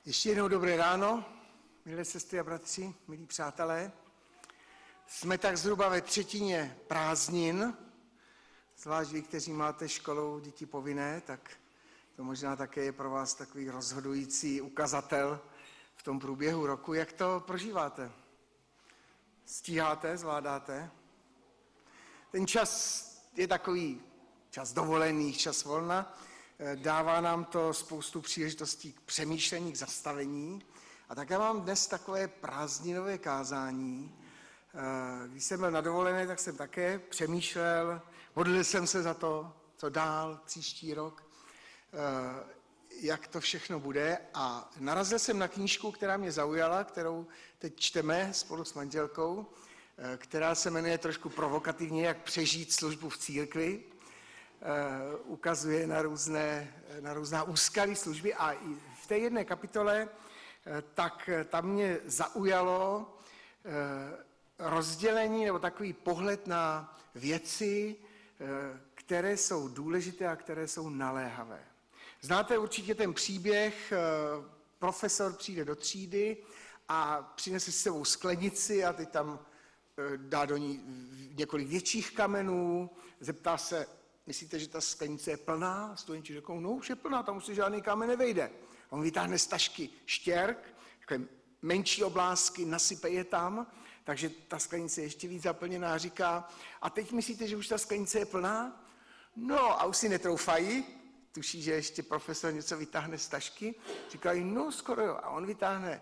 Ještě jednou dobré ráno, milé sestry a bratři, milí přátelé. Jsme tak zhruba ve třetině prázdnin, zvlášť vy, kteří máte školou děti povinné, tak to možná také je pro vás takový rozhodující ukazatel v tom průběhu roku. Jak to prožíváte? Stíháte, zvládáte? Ten čas je takový čas dovolených, čas volna. Dává nám to spoustu příležitostí k přemýšlení, k zastavení. A tak já mám dnes takové prázdninové kázání. Když jsem byl na dovolené, tak jsem také přemýšlel, modlil jsem se za to, co dál, příští rok, jak to všechno bude. A narazil jsem na knížku, která mě zaujala, kterou teď čteme spolu s manželkou, která se jmenuje trošku provokativně, jak přežít službu v církvi. Ukazuje na různá úskalí služby a i v té jedné kapitole tak tam mě zaujalo rozdělení nebo takový pohled na věci, které jsou důležité a které jsou naléhavé. Znáte určitě ten příběh, profesor přijde do třídy a přinese s sebou sklenici a teď tam dá do ní několik větších kamenů, zeptá se, myslíte, že ta sklenice je plná? Studenti řeknou, no už je plná, tam už se žádný kámen nevejde. On vytáhne z tašky štěrk, takové menší oblásky, nasype je tam, takže ta sklenice je ještě víc zaplněná a říká, a teď myslíte, že už ta sklenice je plná? No a už si netroufají, tuší, že ještě profesor něco vytáhne z tašky, říkají, no skoro jo. A on vytáhne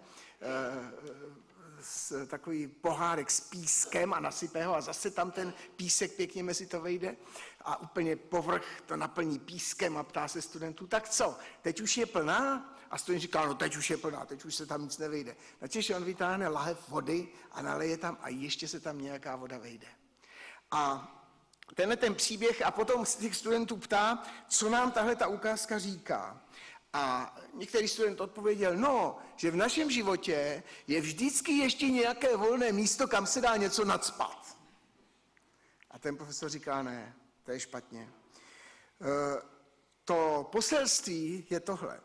takový pohárek s pískem a nasype ho a zase tam ten písek pěkně mezi to vejde a úplně povrch to naplní pískem a ptá se studentů, tak co, teď už je plná? A student říká, no teď už je plná, teď už se tam nic nevejde. Načež on vytáhne lahev vody a naleje tam a ještě se tam nějaká voda vejde. A tenhle ten příběh a potom z těch studentů ptá, co nám tahle ta ukázka říká. A některý student odpověděl, no, že v našem životě je vždycky ještě nějaké volné místo, kam se dá něco nacpat. A ten profesor říká, ne, to je špatně. To poselství je tohle.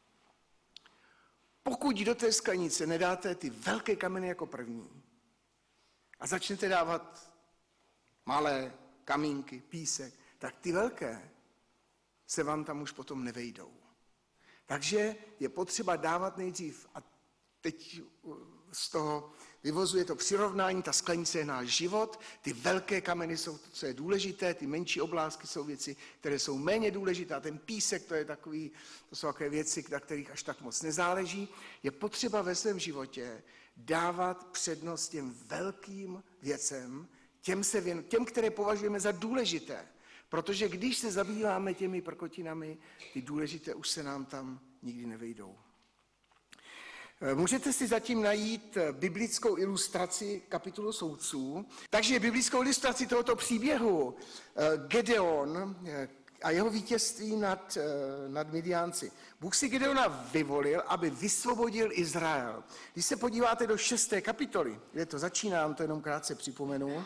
Pokud do té sklenice nedáte ty velké kameny jako první a začnete dávat malé kamínky, písek, tak ty velké se vám tam už potom nevejdou. Takže je potřeba dávat nejdřív, a teď z toho vyvozuje to přirovnání, ta sklenice je náš život, ty velké kameny jsou to, co je důležité, ty menší oblásky jsou věci, které jsou méně důležité, a ten písek, to jsou takové věci, na kterých až tak moc nezáleží. Je potřeba ve svém životě dávat přednost těm velkým věcem, těm, které považujeme za důležité. Protože když se zabýváme těmi prkotinami, ty důležité už se nám tam nikdy nevejdou. Můžete si zatím najít biblickou ilustraci kapitolu soudců. Takže biblickou ilustraci tohoto příběhu Gedeon a jeho vítězství nad Midiánci. Bůh si Gedeona vyvolil, aby vysvobodil Izrael. Když se podíváte do 6. kapitoly, kde to začíná, to jenom krátce připomenu,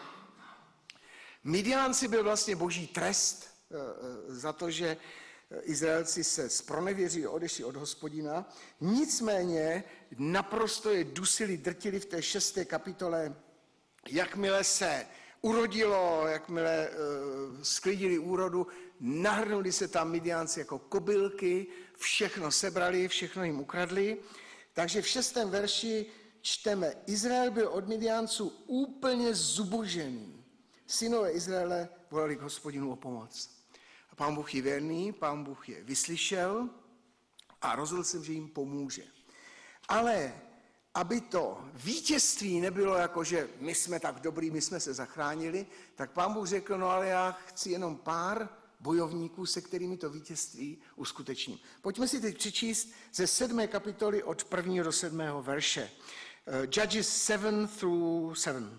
Midiánci byl vlastně boží trest za to, že Izraelci se zpronevěřili, odešli od Hospodina. Nicméně naprosto je dusili, drtili v té 6. kapitole. Jakmile se urodilo, jakmile sklidili úrodu, nahrnuli se tam Midiánci jako kobylky, všechno sebrali, všechno jim ukradli. Takže v 6. verši čteme, Izrael byl od Midiánců úplně zubožený. Synové Izraele volali k Hospodinu o pomoc. A Pán Bůh je věrný, Pán Bůh je vyslyšel a rozhodl se, že jim pomůže. Ale aby to vítězství nebylo jako, že my jsme tak dobrý, my jsme se zachránili, tak Pán Bůh řekl, no ale já chci jenom pár bojovníků, se kterými to vítězství uskutečním. Pojďme si teď přečíst ze 7. kapitoly od 1. do 7. verše. Judges 7-7.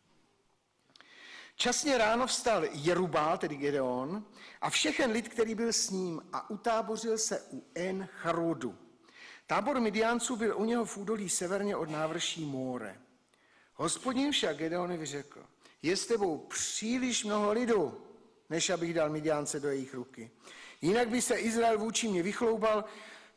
Časně ráno vstal Jerubál, tedy Gedeon, a všechen lid, který byl s ním, a utábořil se u En Charodu. Tábor Midiánců byl u něho v údolí severně od návrší Móre. Hospodin však Gedeonovi řekl, je s tebou příliš mnoho lidu, než abych dal Midiánce do jejich ruky. Jinak by se Izrael vůči mě vychloubal,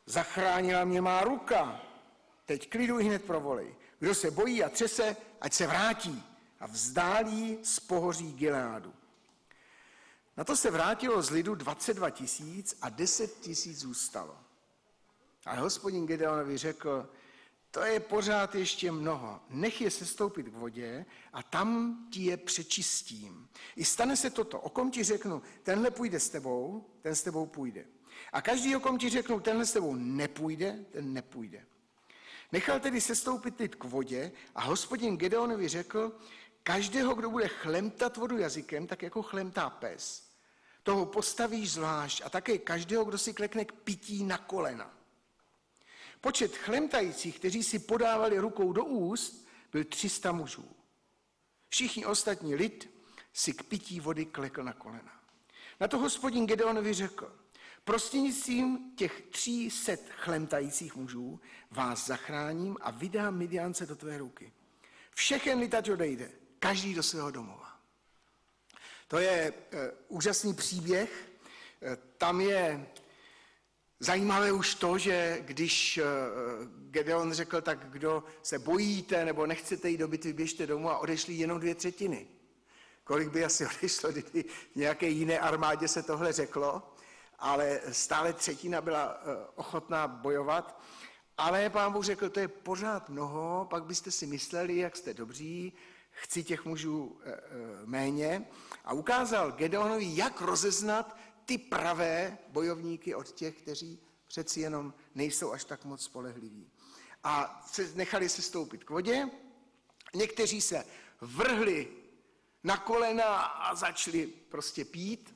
Zachránila mě má ruka. Teď klidu hned provolej. Kdo se bojí a třese, ať se vrátí a vzdálí z pohoří Gileádu. Na to se vrátilo z lidu 22 000 a 10 000 zůstalo. A Hospodin Gedeonovi řekl, to je pořád ještě mnoho. Nech je sestoupit k vodě a tam ti je přečistím. I stane se toto. O kom ti řeknu, tenhle půjde s tebou, ten s tebou půjde. A každý, o kom ti řeknu, tenhle s tebou nepůjde, ten nepůjde. Nechal tedy sestoupit lid k vodě a Hospodin Gedeonovi řekl, každého, kdo bude chlemtat vodu jazykem, tak jako chlemtá pes, toho postavíš zvlášť a také každého, kdo si klekne k pití na kolena. Počet chlemtajících, kteří si podávali rukou do úst, byl 300 mužů. Všichni ostatní lid si k pití vody klekl na kolena. Na to Hospodin Gedeonovi řekl, prostřednictvím těch 300 chlemtajících mužů vás zachráním a vydám Midiance do tvé ruky. Všechen lid ať odejde, každý do svého domova. To je úžasný příběh. Tam je zajímavé už to, že když Gedeon řekl, tak kdo se bojíte nebo nechcete jít do bitvy, běžte domů a odešli jenom 2/3. Kolik by asi odešlo, kdyby v nějaké jiné armádě se tohle řeklo, ale stále 1/3 byla ochotná bojovat. Ale Pán Bůh řekl, to je pořád mnoho, pak byste si mysleli, jak jste dobří, chci těch mužů méně. A ukázal Gedeonovi, jak rozeznat ty pravé bojovníky od těch, kteří přeci jenom nejsou až tak moc spolehliví. A nechali se stoupit k vodě, někteří se vrhli na kolena a začali prostě pít.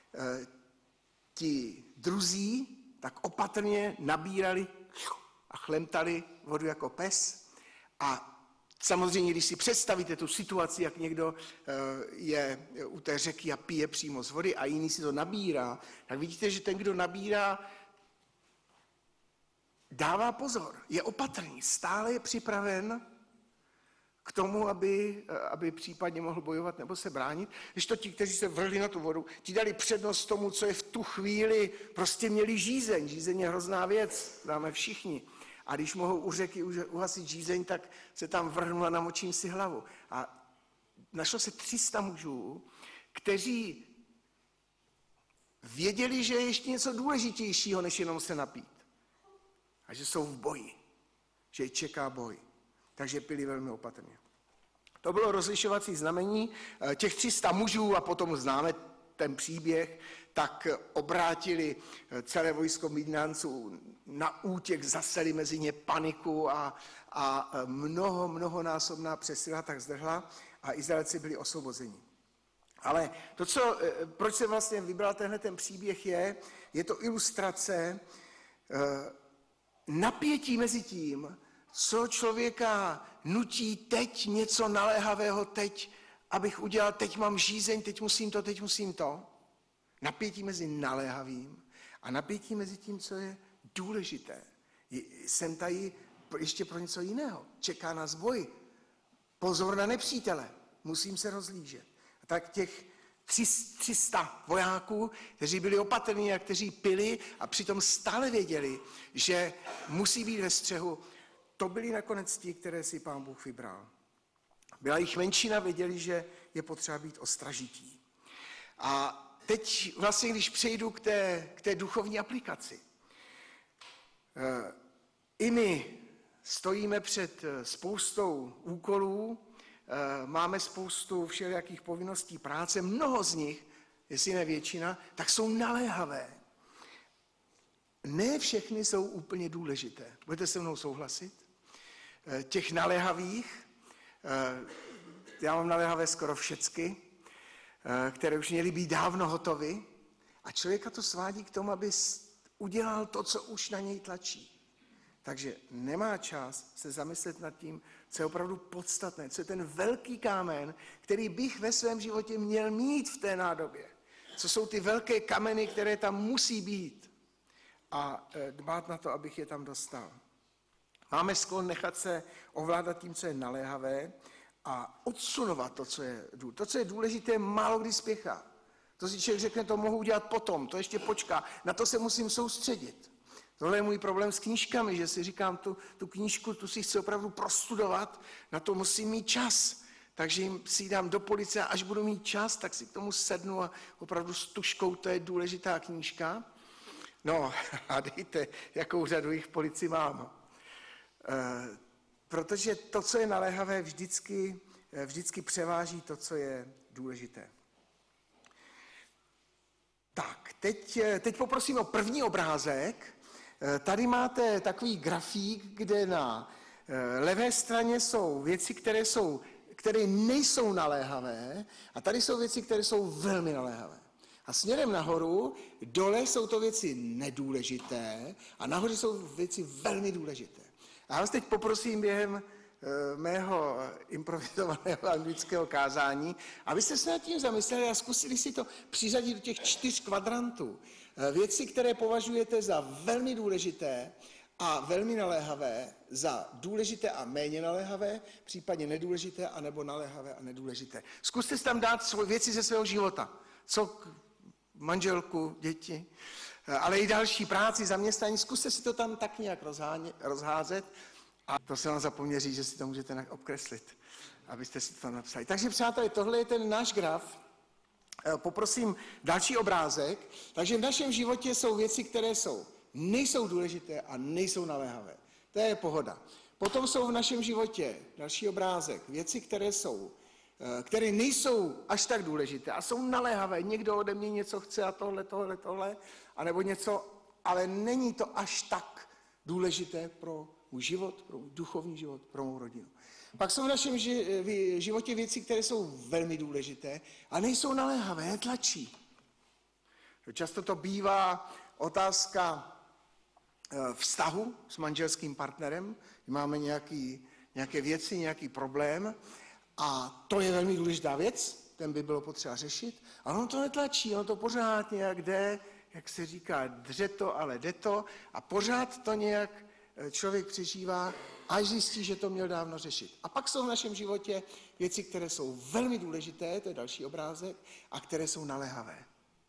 Ti druzí tak opatrně nabírali a chlemtali vodu jako pes. A samozřejmě, když si představíte tu situaci, jak někdo je u té řeky a pije přímo z vody a jiný si to nabírá, tak vidíte, že ten, kdo nabírá, dává pozor, je opatrný, stále je připraven k tomu, aby případně mohl bojovat nebo se bránit. Když to ti, kteří se vrhli na tu vodu, ti dali přednost tomu, co je v tu chvíli, prostě měli žízeň. Žízeň je hrozná věc, známe všichni. A když mohou u řeky uhasit žízeň, tak se tam vrhnul a namočím si hlavu. A našlo se 300 mužů, kteří věděli, že je ještě něco důležitějšího, než jenom se napít. A že jsou v boji, že je čeká boj. Takže pili velmi opatrně. To bylo rozlišovací znamení. Těch 300 mužů, a potom známe ten příběh, tak obrátili celé vojsko Midianců na útěk, zaseli mezi ně paniku a mnohonásobná přesila tak zdrhla a Izraelci byli osvobozeni. Ale to, proč jsem vlastně vybral tenhle ten příběh, je to ilustrace napětí mezi tím, co člověka nutí teď něco naléhavého, teď, abych udělal, teď mám žízeň, teď musím to. Napětí mezi naléhavým a napětí mezi tím, co je důležité. Jsem tady ještě pro něco jiného. Čeká nás boj. Pozor na nepřítele. Musím se rozlížet. A tak těch 300 vojáků, kteří byli opatrní a kteří pili a přitom stále věděli, že musí být ve střehu, to byli nakonec ti, které si Pán Bůh vybral. Byla jich menšina, věděli, že je potřeba být ostražití. A teď vlastně, když přejdu k té duchovní aplikaci. I my stojíme před spoustou úkolů, máme spoustu všelijakých povinností práce, mnoho z nich, jestli ne většina, tak jsou naléhavé. Ne všechny jsou úplně důležité. Budete se mnou souhlasit? Těch naléhavých, já mám naléhavé skoro všecky, které už měly být dávno hotovy a člověka to svádí k tomu, aby udělal to, co už na něj tlačí. Takže nemá čas se zamyslet nad tím, co je opravdu podstatné, co je ten velký kámen, který bych ve svém životě měl mít v té nádobě. Co jsou ty velké kameny, které tam musí být a dbát na to, abych je tam dostal. Máme sklon nechat se ovládat tím, co je naléhavé a odsunovat to, co je důležité, málo kdy spěchá. To si člověk řekne, to mohu udělat potom, to ještě počká, na to se musím soustředit. Tohle je můj problém s knížkami, že si říkám, tu knížku, tu si chci opravdu prostudovat, na to musím mít čas. Takže si ji dám do police a až budu mít čas, tak si k tomu sednu a opravdu s tužkou, to je důležitá knížka. No a dejte, jakou řadu jich v policii mám. Protože to, co je naléhavé, vždycky převáží to, co je důležité. Tak, teď poprosím o první obrázek. Tady máte takový grafík, kde na levé straně jsou věci, které nejsou naléhavé, a tady jsou věci, které jsou velmi naléhavé. A směrem nahoru, dole jsou to věci nedůležité a nahoře jsou věci velmi důležité. A já vás teď poprosím během mého improvizovaného anglického kázání, abyste se nad tím zamysleli a zkusili si to přiřadit do těch 4 kvadrantů. Věci, které považujete za velmi důležité a velmi naléhavé, za důležité a méně naléhavé, případně nedůležité, anebo naléhavé a nedůležité. Zkuste si tam dát věci ze svého života. Co manželku, děti, ale i další práci, zaměstnání. Zkuste si to tam tak nějak rozházet. A to se vám zapomněl říct, že si to můžete obkreslit, abyste si to tam napsali. Takže přátelé, tohle je ten náš graf. Poprosím další obrázek. Takže v našem životě jsou věci, které nejsou důležité a nejsou naléhavé. To je pohoda. Potom jsou v našem životě, další obrázek, věci, které nejsou až tak důležité a jsou naléhavé. Někdo ode mě něco chce a tohle, anebo něco, ale není to až tak důležité pro můj život, pro můj duchovní život, pro mou rodinu. Pak jsou v našem životě věci, které jsou velmi důležité a nejsou naléhavé, netlačí. Často to bývá otázka vztahu s manželským partnerem, máme nějaké věci, nějaký problém a to je velmi důležitá věc, ten by bylo potřeba řešit, ale on to netlačí, on to pořád nějak jde, jak se říká, dře to, ale jde to a pořád to nějak člověk přežívá, až zjistí, že to měl dávno řešit. A pak jsou v našem životě věci, které jsou velmi důležité, to je další obrázek, a které jsou naléhavé.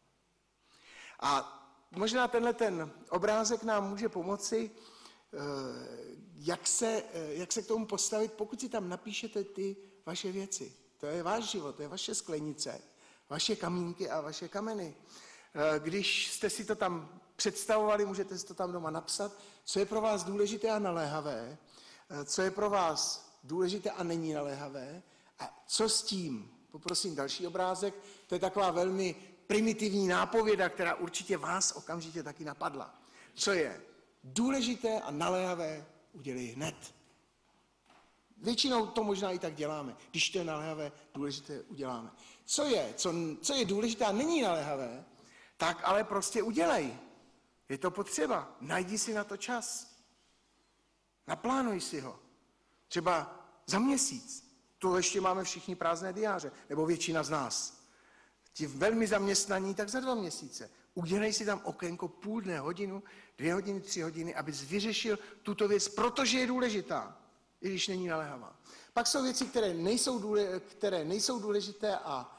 A možná ten obrázek nám může pomoci, jak se k tomu postavit, pokud si tam napíšete ty vaše věci. To je váš život, to je vaše sklenice, vaše kamínky a vaše kameny. Když jste si to tam představovali, můžete si to tam doma napsat, co je pro vás důležité a naléhavé, co je pro vás důležité a není naléhavé a co s tím. Poprosím další obrázek, to je taková velmi primitivní nápověda, která určitě vás okamžitě taky napadla. Co je důležité a naléhavé, udělej hned. Většinou to možná i tak děláme. Když to je naléhavé, důležité uděláme. Co je důležité a není naléhavé, tak ale prostě udělej. Je to potřeba. Najdi si na to čas. Naplánuj si ho. Třeba za měsíc. To ještě máme všichni prázdné diáře, nebo většina z nás. Ti velmi zaměstnaní, tak za 2 měsíce. Udělej si tam okénko půl dne, hodinu, 2 hodiny, 3 hodiny, abys vyřešil tuto věc, protože je důležitá, i když není naléhavá. Pak jsou věci, které nejsou důležité a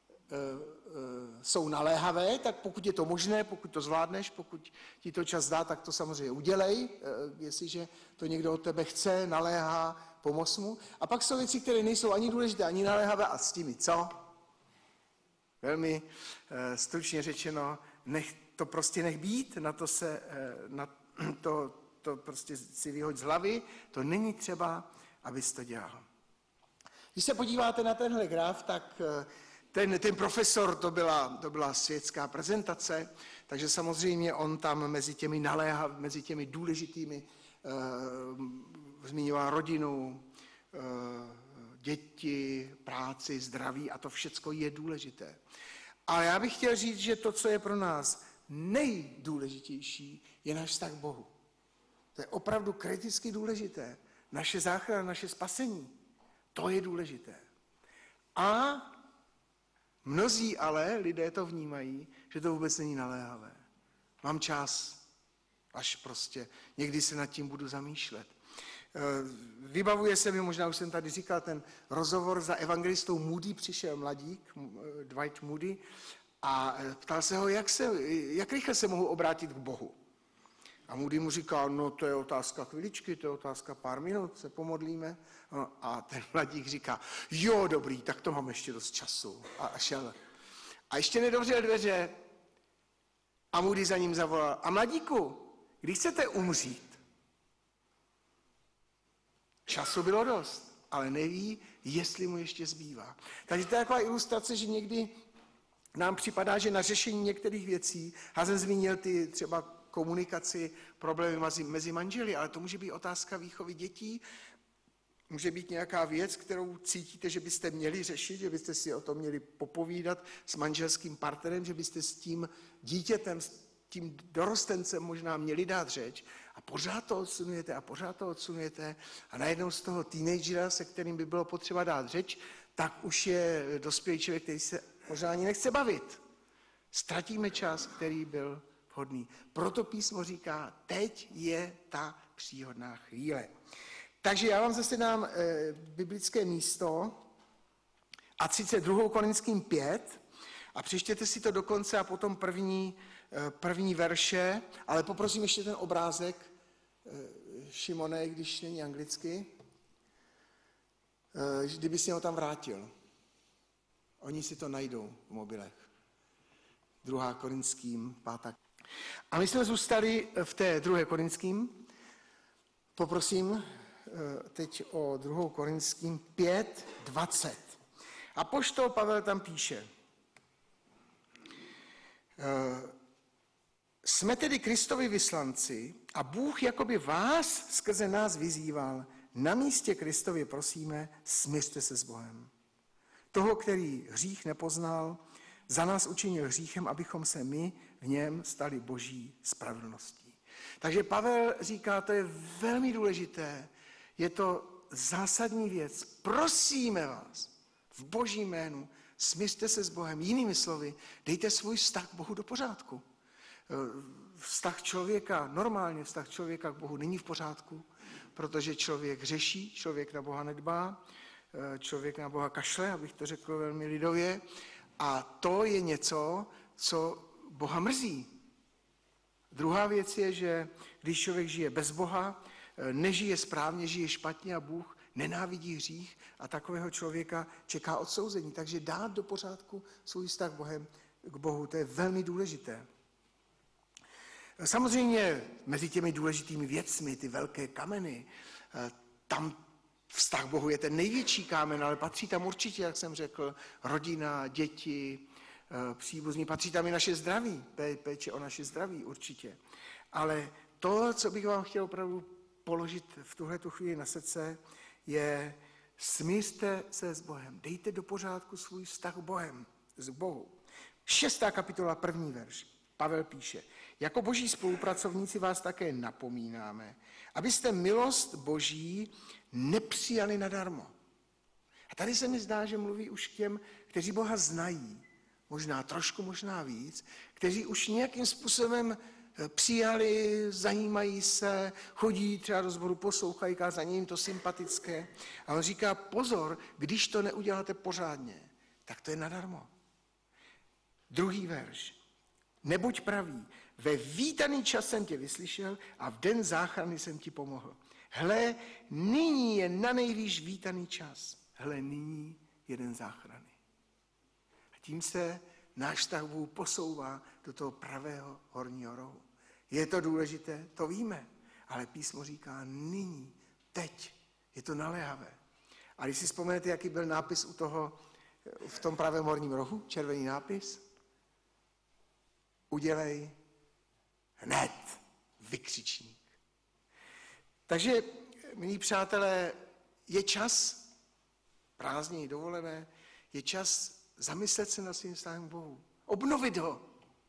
jsou naléhavé, tak pokud je to možné, pokud to zvládneš, pokud ti to čas dá, tak to samozřejmě udělej, jestliže to někdo od tebe chce, naléhá, pomoz mu. A pak jsou věci, které nejsou ani důležité, ani naléhavé a s tím co? Velmi stručně řečeno, to prostě nech být, to prostě si vyhoď z hlavy, to není třeba, abys to dělal. Když se podíváte na tenhle graf, tak ten profesor, to byla světská prezentace, takže samozřejmě on tam mezi těmi důležitými zmiňoval rodinu, děti, práci, zdraví a to všecko je důležité. Ale já bych chtěl říct, že to, co je pro nás nejdůležitější, je náš vztah k Bohu. To je opravdu kriticky důležité. Naše záchrana, naše spasení, to je důležité. A mnozí ale lidé to vnímají, že to vůbec není naléhavé. Mám čas, až prostě někdy se nad tím budu zamýšlet. Vybavuje se mi, možná už jsem tady říkal, ten rozhovor za evangelistou Moody, přišel mladík, Dwight Moody, a ptal se ho, jak rychle se mohu obrátit k Bohu. A Moody mu říká, no to je otázka chviličky, to je otázka pár minut, se pomodlíme. No, a ten mladík říká, jo, dobrý, tak to mám ještě dost času. A šel. A ještě nedovřel dveře a Moody za ním zavolal, a mladíku, kdy chcete umřít? Času bylo dost, ale neví, jestli mu ještě zbývá. Takže to je taková ilustrace, že někdy nám připadá, že na řešení některých věcí, já jsem zmínil ty třeba komunikaci, problémy mezi manželi, ale to může být otázka výchovy dětí, může být nějaká věc, kterou cítíte, že byste měli řešit, že byste si o tom měli popovídat s manželským partnerem, že byste s tím dítětem, s tím dorostencem možná měli dát řeč a pořád to odsunujete a pořád to odsunujete a najednou z toho teenagera, se kterým by bylo potřeba dát řeč, tak už je dospělý člověk, který se možná ani nechce bavit. Ztratíme čas, který byl vhodný. Proto písmo říká, teď je ta příhodná chvíle. Takže já vám zase dám biblické místo, a sice 2. Korinským 5, a přečtěte si to dokonce a potom první verše, ale poprosím ještě ten obrázek, Šimone, když není anglicky, kdyby si ho tam vrátil. Oni si to najdou v mobilech. 2. Korinským 5. A my jsme zůstali v té 2. Korinským. Poprosím teď o 2. Korinským 5:20. Apoštol Pavel tam píše, jsme tedy Kristovi vyslanci a Bůh jakoby vás skrze nás vyzýval, na místě Kristově prosíme, smiřte se s Bohem. Toho, který hřích nepoznal, za nás učinil hříchem, abychom se my v něm stali boží spravedlností. Takže Pavel říká, to je velmi důležité, je to zásadní věc. Prosíme vás v božím jménu, smiřte se s Bohem. Jinými slovy, dejte svůj vztah k Bohu do pořádku. Vztah člověka, normálně vztah člověka k Bohu není v pořádku, protože člověk řeší, člověk na Boha nedbá, člověk na Boha kašle, abych to řekl velmi lidově. A to je něco, co Boha mrzí. Druhá věc je, že když člověk žije bez Boha, nežije správně, žije špatně a Bůh nenávidí hřích a takového člověka čeká odsouzení. Takže dát do pořádku svůj vztah k Bohu, to je velmi důležité. Samozřejmě mezi těmi důležitými věcmi, ty velké kameny, tam vztah k Bohu je ten největší kámen, ale patří tam určitě, jak jsem řekl, rodina, děti, příbuzní, patří tam i naše zdraví, péče o naše zdraví určitě. Ale to, co bych vám chtěl opravdu položit v tuhletu chvíli na srdce, je smířte se s Bohem, dejte do pořádku svůj vztah k Bohu. 6. kapitola, 1. verš. Pavel píše, jako boží spolupracovníci vás také napomínáme, abyste milost boží nepřijali nadarmo. A tady se mi zdá, že mluví už k těm, kteří Boha znají, možná trošku, možná víc, kteří už nějakým způsobem přijali, zajímají se, chodí třeba do sboru, poslouchají kázání, jim to sympatické. A on říká, pozor, když to neuděláte pořádně, tak to je nadarmo. 2. verš. Nebuď pravý, ve vítaný čas jsem tě vyslyšel a v den záchrany jsem ti pomohl. Hle, nyní je nanejvýš vítaný čas. Hle, nyní je den záchrany. A tím se náš vztah Bůh posouvá do toho pravého horního rohu. Je to důležité? To víme. Ale písmo říká nyní, teď. Je to naléhavé. A když si vzpomenete, jaký byl nápis v tom pravém horním rohu, červený nápis, udělej hned, vykřičník. Takže, milí přátelé, je čas, prázdniny, dovolené, je čas zamyslet se nad svým vztahem k Bohu. Obnovit ho.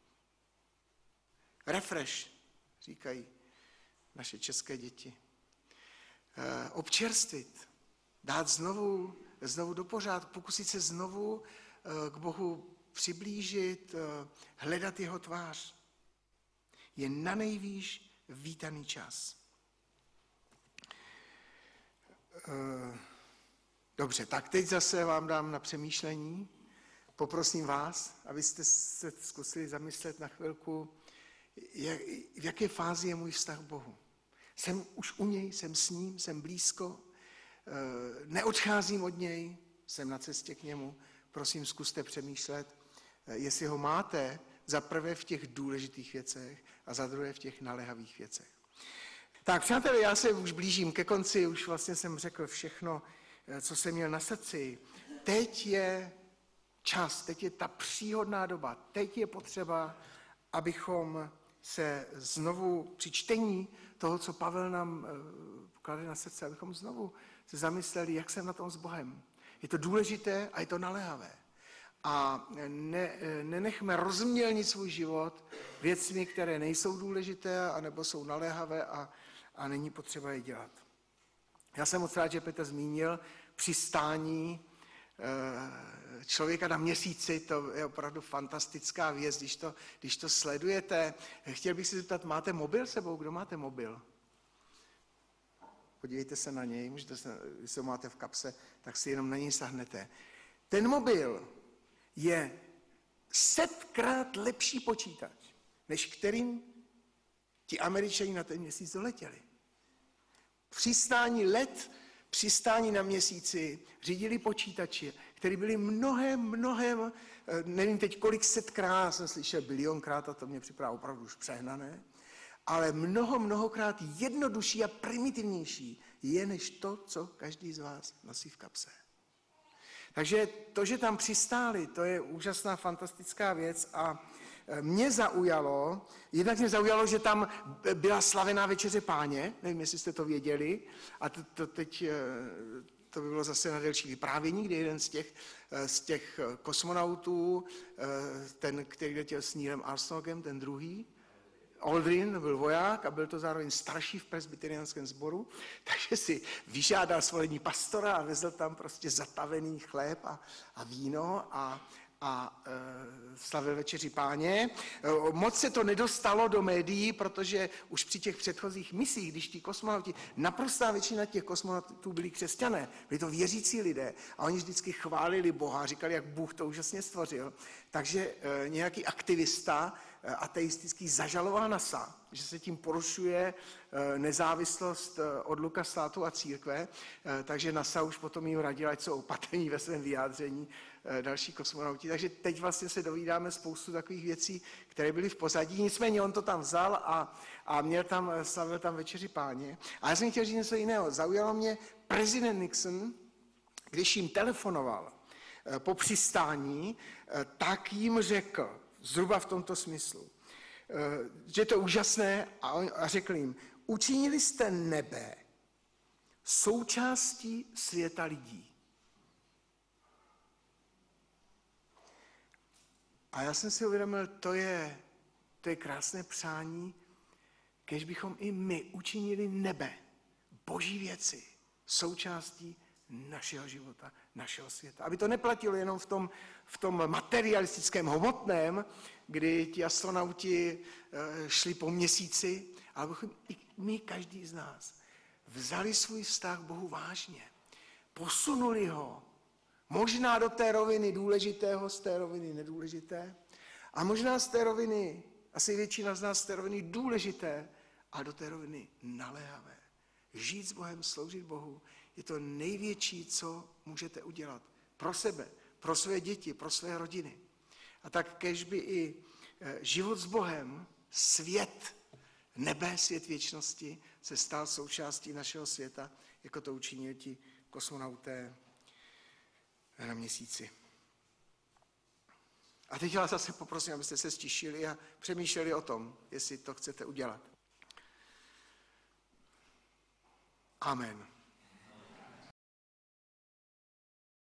Refresh, říkají naše české děti. Občerstvit, dát znovu do pořádku, pokusit se znovu k Bohu přiblížit, hledat jeho tvář. Je nanejvýš vítaný čas. Dobře, tak teď zase vám dám na přemýšlení. Poprosím vás, abyste se zkusili zamyslet na chvilku, v jaké fázi je můj vztah k Bohu. Jsem už u něj, jsem s ním, jsem blízko, neodcházím od něj, jsem na cestě k němu. Prosím, zkuste přemýšlet, jestli ho máte za prvé v těch důležitých věcech a za druhé v těch naléhavých věcech. Tak, přátelé, já se už blížím ke konci, už vlastně jsem řekl všechno, co jsem měl na srdci. Teď je čas, teď je ta příhodná doba, teď je potřeba, abychom se znovu při čtení toho, co Pavel nám klade na srdce, abychom znovu se zamysleli, jak jsem na tom s Bohem. Je to důležité a je to naléhavé. A nenechme rozmělnit svůj život věcmi, které nejsou důležité, anebo jsou naléhavé a není potřeba je dělat. Já jsem moc rád, že Petr zmínil přistání člověka na měsíci, to je opravdu fantastická věc, když to sledujete. Chtěl bych se zeptat, máte mobil sebou? Kdo máte mobil? Podívejte se na něj, můžete když ho máte v kapse, tak si jenom na něj sahnete. Ten mobil je 100krát lepší počítač, než kterým ti Američani na ten měsíc doletěli. Přistání na měsíci řídili počítače, které byly mnohem, nevím teď kolik setkrát, jsem slyšel bilionkrát a to mě připadá opravdu už přehnané, ale mnohokrát jednodušší a primitivnější je než to, co každý z vás nosí v kapse. Takže to, že tam přistáli, to je úžasná, fantastická věc a mě zaujalo, že tam byla slavená večeře Páně, nevím, jestli jste to věděli, a to by bylo zase na delší vyprávění, kdy jeden z těch kosmonautů, ten, který letěl s Neilem Armstrongem, ten druhý, Aldrin byl voják a byl to zároveň starší v presbyteriánském sboru, takže si vyžádal svolení pastora a vezl tam prostě zatavený chléb a víno a slavil večeři Páně. Moc se to nedostalo do médií, protože už při těch předchozích misích, když ti kosmonauti, naprostá většina těch kosmonautů byli křesťané, byli to věřící lidé a oni vždycky chválili Boha, říkali, jak Bůh to úžasně stvořil. Takže nějaký aktivista ateistický zažaloval NASA, že se tím porušuje nezávislost odluka státu a církve, takže NASA už potom jim radila, ať jsou opatrní ve svém vyjádření další kosmonauti. Takže teď vlastně se dovídáme spoustu takových věcí, které byly v pozadí. Nicméně on to tam vzal a slavil tam večeři Páně. A já jsem chtěl říct něco jiného. Zaujalo mě prezident Nixon, když jim telefonoval po přistání, tak jim řekl, zhruba v tomto smyslu, že to je úžasné a řekl jim, učinili jste nebe součástí světa lidí. A já jsem si uvědomil, to je krásné přání, kež bychom i my učinili nebe, boží věci, součástí našeho života, našeho světa. Aby to neplatilo jenom v tom materialistickém, hmotném, kdy ti astronauti šli po měsíci, ale abychom i my, každý z nás, vzali svůj vztah k Bohu vážně, posunuli ho, možná do té roviny důležitého, z té roviny nedůležité, a možná z té roviny, asi většina z nás z té roviny důležité, a do té roviny naléhavé. Žít s Bohem, sloužit Bohu, je to největší, co můžete udělat pro sebe, pro své děti, pro své rodiny. A tak kéž by i život s Bohem, svět nebe, svět věčnosti, se stal součástí našeho světa, jako to učinili ti kosmonauté na měsíci. A teď vás zase poprosím, abyste se ztišili a přemýšleli o tom, jestli to chcete udělat. Amen.